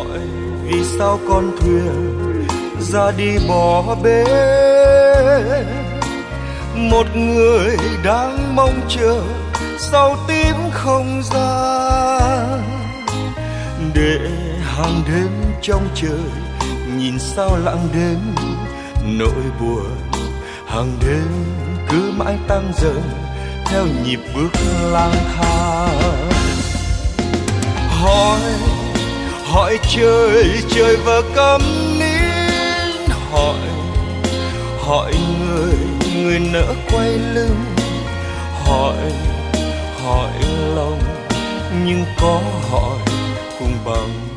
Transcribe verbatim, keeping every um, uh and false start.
hỏi vì sao con thuyền ra đi bỏ bê, một người đang mong chờ sau tím không gian, để hàng đêm trong trời nhìn sao lặng đến nỗi buồn, hàng đêm cứ mãi tăng dần theo nhịp bước lang thang. Hỏi hỏi trời, trời vờ câm nín, hỏi hỏi người, người nỡ quay lưng, hỏi hỏi lòng nhưng có hỏi cũng bằng